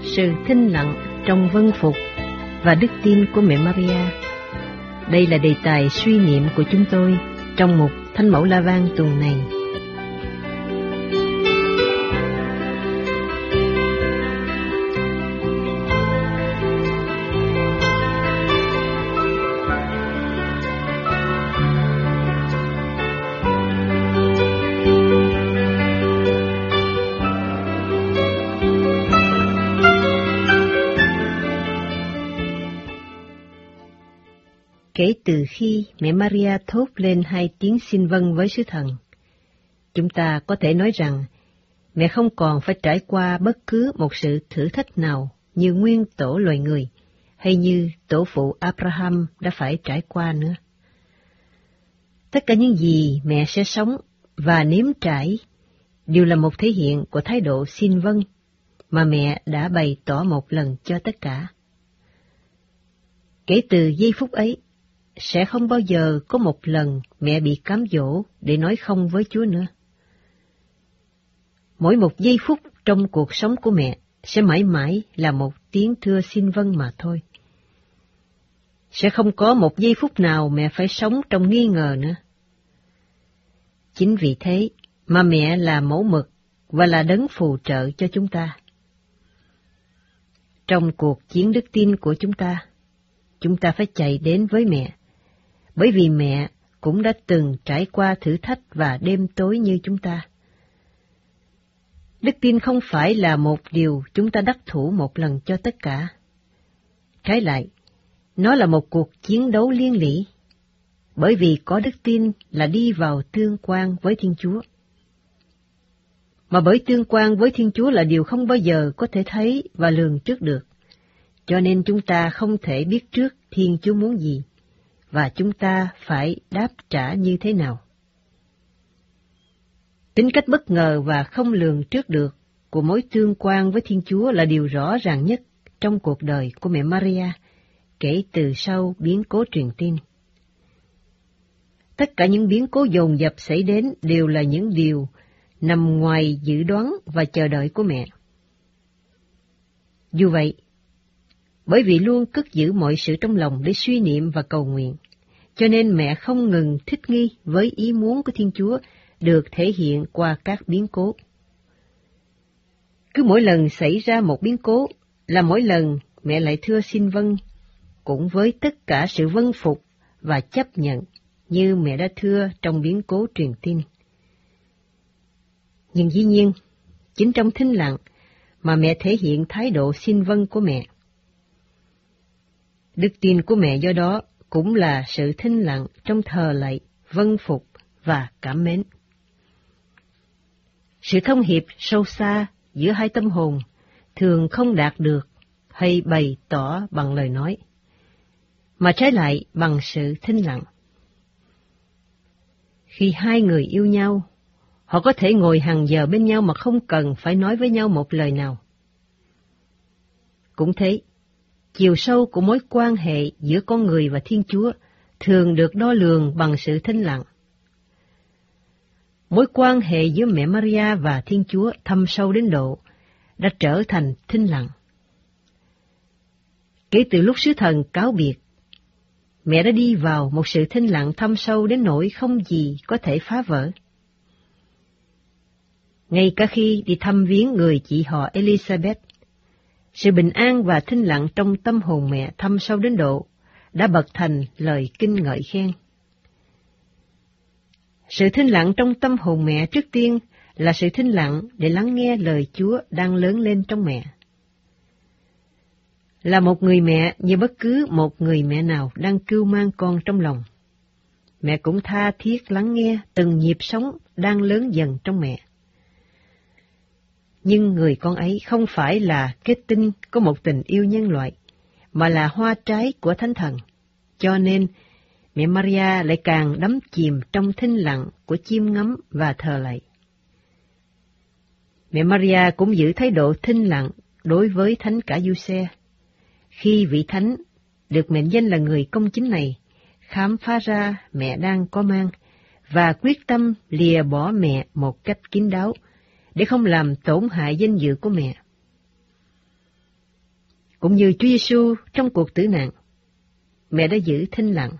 sự thinh lặng trong vâng phục và đức tin của mẹ Maria. Đây là đề tài suy niệm của chúng tôi trong mục Thánh Mẫu La Vang tuần này. Kể từ khi mẹ Maria thốt lên 2 tiếng xin vâng với sứ thần, chúng ta có thể nói rằng mẹ không còn phải trải qua bất cứ một sự thử thách nào như nguyên tổ loài người hay như tổ phụ Abraham đã phải trải qua nữa. Tất cả những gì mẹ sẽ sống và nếm trải đều là một thể hiện của thái độ xin vâng mà mẹ đã bày tỏ một lần cho tất cả. Kể từ giây phút ấy, sẽ không bao giờ có một lần mẹ bị cám dỗ để nói không với Chúa nữa. Mỗi một giây phút trong cuộc sống của mẹ sẽ mãi mãi là một tiếng thưa xin vâng mà thôi. Sẽ không có một giây phút nào mẹ phải sống trong nghi ngờ nữa. Chính vì thế mà mẹ là mẫu mực và là đấng phù trợ cho chúng ta. Trong cuộc chiến đức tin của chúng ta phải chạy đến với mẹ, bởi vì mẹ cũng đã từng trải qua thử thách và đêm tối như chúng ta. Đức tin không phải là một điều chúng ta đắc thủ một lần cho tất cả. Trái lại, nó là một cuộc chiến đấu liên lỉ, bởi vì có đức tin là đi vào tương quan với Thiên Chúa. Mà bởi tương quan với Thiên Chúa là điều không bao giờ có thể thấy và lường trước được, cho nên chúng ta không thể biết trước Thiên Chúa muốn gì, và chúng ta phải đáp trả như thế nào. Tính cách bất ngờ và không lường trước được của mối tương quan với Thiên Chúa là điều rõ ràng nhất trong cuộc đời của mẹ Maria kể từ sau biến cố truyền tin. Tất cả những biến cố dồn dập xảy đến đều là những điều nằm ngoài dự đoán và chờ đợi của mẹ. Dù vậy, bởi vì luôn cất giữ mọi sự trong lòng để suy niệm và cầu nguyện, cho nên mẹ không ngừng thích nghi với ý muốn của Thiên Chúa được thể hiện qua các biến cố. Cứ mỗi lần xảy ra một biến cố là mỗi lần mẹ lại thưa xin vâng, cũng với tất cả sự vâng phục và chấp nhận như mẹ đã thưa trong biến cố truyền tin. Nhưng dĩ nhiên, chính trong thinh lặng mà mẹ thể hiện thái độ xin vâng của mẹ. Đức tin của mẹ do đó cũng là sự thinh lặng trong thờ lạy, vâng phục và cảm mến. Sự thông hiệp sâu xa giữa hai tâm hồn thường không đạt được hay bày tỏ bằng lời nói, mà trái lại bằng sự thinh lặng. Khi hai người yêu nhau, họ có thể ngồi hàng giờ bên nhau mà không cần phải nói với nhau một lời nào. Cũng thế, chiều sâu của mối quan hệ giữa con người và Thiên Chúa thường được đo lường bằng sự thinh lặng. Mối quan hệ giữa mẹ Maria và Thiên Chúa thâm sâu đến độ đã trở thành thinh lặng. Kể từ lúc sứ thần cáo biệt, mẹ đã đi vào một sự thinh lặng thâm sâu đến nỗi không gì có thể phá vỡ. Ngay cả khi đi thăm viếng người chị họ Elizabeth, sự bình an và thinh lặng trong tâm hồn mẹ thâm sâu đến độ đã bật thành lời kinh ngợi khen. Sự thinh lặng trong tâm hồn mẹ trước tiên là sự thinh lặng để lắng nghe lời Chúa đang lớn lên trong mẹ. Là một người mẹ như bất cứ một người mẹ nào đang cưu mang con trong lòng, mẹ cũng tha thiết lắng nghe từng nhịp sống đang lớn dần trong mẹ. Nhưng người con ấy không phải là kết tinh của một tình yêu nhân loại, mà là hoa trái của Thánh Thần, cho nên mẹ Maria lại càng đắm chìm trong thinh lặng của chiêm ngắm và thờ lạy. Mẹ Maria cũng giữ thái độ thinh lặng đối với Thánh cả Giuse, khi vị Thánh được mệnh danh là người công chính này khám phá ra mẹ đang có mang và quyết tâm lìa bỏ mẹ một cách kín đáo để không làm tổn hại danh dự của mẹ. Cũng như Chúa Giêsu trong cuộc tử nạn, mẹ đã giữ thinh lặng.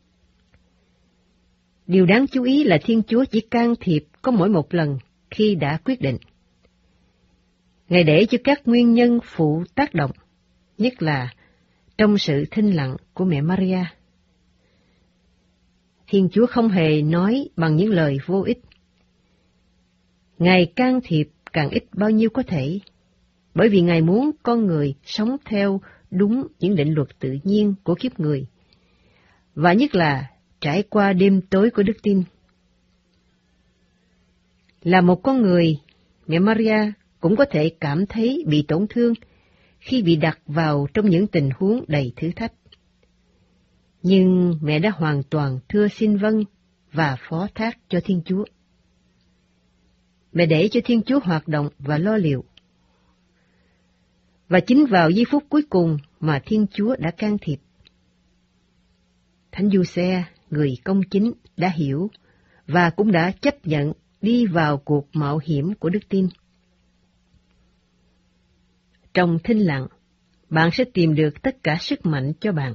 Điều đáng chú ý là Thiên Chúa chỉ can thiệp có mỗi một lần khi đã quyết định. Ngài để cho các nguyên nhân phụ tác động, nhất là trong sự thinh lặng của mẹ Maria. Thiên Chúa không hề nói bằng những lời vô ích. Ngài can thiệp càng ít bao nhiêu có thể, bởi vì Ngài muốn con người sống theo đúng những định luật tự nhiên của kiếp người, và nhất là trải qua đêm tối của đức tin. Là một con người, mẹ Maria cũng có thể cảm thấy bị tổn thương khi bị đặt vào trong những tình huống đầy thử thách. Nhưng mẹ đã hoàn toàn thưa xin vâng và phó thác cho Thiên Chúa. Mẹ để cho Thiên Chúa hoạt động và lo liệu. Và chính vào giây phút cuối cùng mà Thiên Chúa đã can thiệp. Thánh Giuse, người công chính, đã hiểu và cũng đã chấp nhận đi vào cuộc mạo hiểm của đức tin. Trong thinh lặng, bạn sẽ tìm được tất cả sức mạnh cho bạn.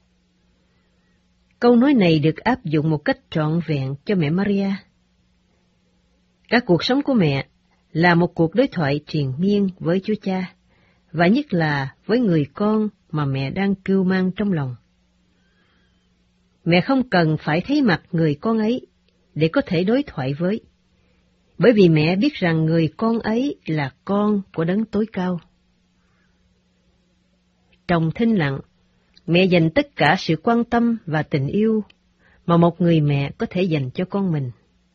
Câu nói này được áp dụng một cách trọn vẹn cho mẹ Maria. Cả cuộc sống của mẹ là một cuộc đối thoại triền miên với Chúa Cha, và nhất là với người con mà mẹ đang cưu mang trong lòng. Mẹ không cần phải thấy mặt người con ấy để có thể đối thoại với, bởi vì mẹ biết rằng người con ấy là con của Đấng Tối Cao. Trong thinh lặng, mẹ dành tất cả sự quan tâm và tình yêu mà một người mẹ có thể dành cho con mình.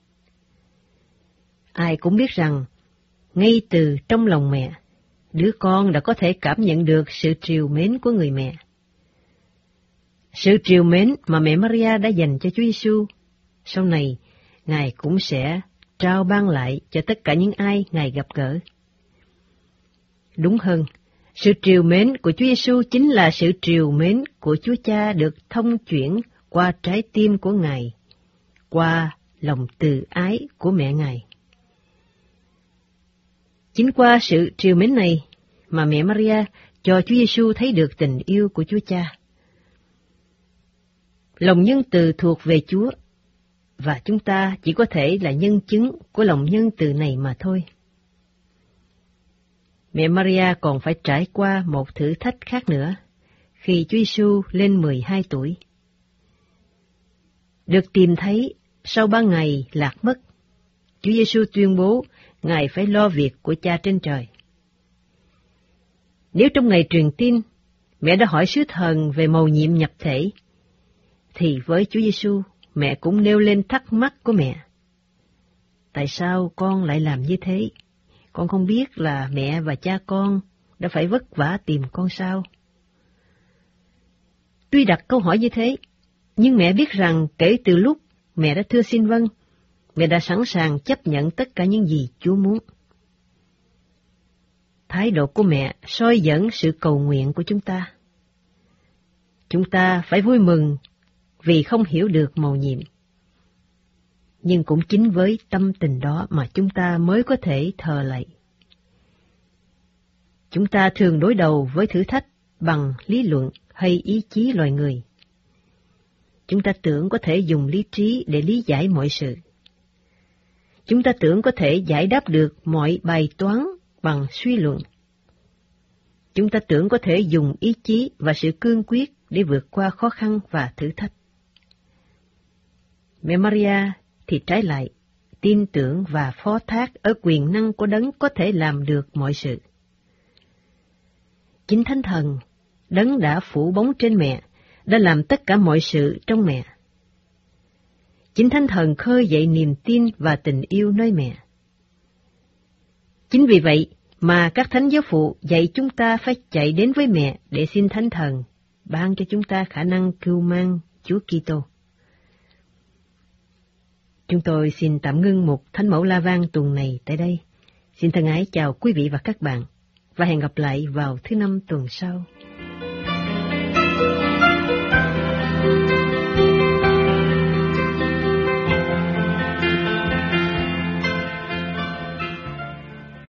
Ai cũng biết rằng, ngay từ trong lòng mẹ, đứa con đã có thể cảm nhận được sự trìu mến của người mẹ. Sự trìu mến mà mẹ Maria đã dành cho Chúa Giêsu, sau này Ngài cũng sẽ trao ban lại cho tất cả những ai Ngài gặp gỡ. Đúng hơn, sự trìu mến của Chúa Giêsu chính là sự trìu mến của Chúa Cha được thông chuyển qua trái tim của Ngài, qua lòng từ ái của mẹ Ngài. Chính qua sự trìu mến này mà mẹ Maria cho Chúa Giêsu thấy được tình yêu của Chúa Cha. Lòng nhân từ thuộc về Chúa, và chúng ta chỉ có thể là nhân chứng của lòng nhân từ này mà thôi. Mẹ Maria còn phải trải qua một thử thách khác nữa, khi Chúa Giêsu lên 12 tuổi. Được tìm thấy sau 3 ngày lạc mất, Chúa Giêsu tuyên bố Ngài phải lo việc của Cha trên trời. Nếu trong ngày truyền tin, mẹ đã hỏi sứ thần về mầu nhiệm nhập thể, thì với Chúa Giêsu, mẹ cũng nêu lên thắc mắc của mẹ. Tại sao con lại làm như thế? Con không biết là mẹ và cha con đã phải vất vả tìm con sao? Tuy đặt câu hỏi như thế, nhưng mẹ biết rằng kể từ lúc mẹ đã thưa xin vâng, mẹ đã sẵn sàng chấp nhận tất cả những gì Chúa muốn. Thái độ của mẹ soi dẫn sự cầu nguyện của chúng ta. Chúng ta phải vui mừng vì không hiểu được mầu nhiệm. Nhưng cũng chính với tâm tình đó mà chúng ta mới có thể thờ lạy. Chúng ta thường đối đầu với thử thách bằng lý luận hay ý chí loài người. Chúng ta tưởng có thể dùng lý trí để lý giải mọi sự. Chúng ta tưởng có thể giải đáp được mọi bài toán bằng suy luận. Chúng ta tưởng có thể dùng ý chí và sự cương quyết để vượt qua khó khăn và thử thách. Mẹ Maria thì trái lại, tin tưởng và phó thác ở quyền năng của Đấng có thể làm được mọi sự. Chính Thánh Thần, Đấng đã phủ bóng trên mẹ, đã làm tất cả mọi sự trong mẹ. Chính Thánh Thần khơi dậy niềm tin và tình yêu nơi mẹ. Chính vì vậy mà các thánh giáo phụ dạy chúng ta phải chạy đến với mẹ để xin Thánh Thần ban cho chúng ta khả năng cưu mang Chúa Kitô. Chúng tôi xin tạm ngưng mục Thánh Mẫu La Vang tuần này tại đây. Xin thân ái chào quý vị và các bạn, và hẹn gặp lại vào thứ Năm tuần sau.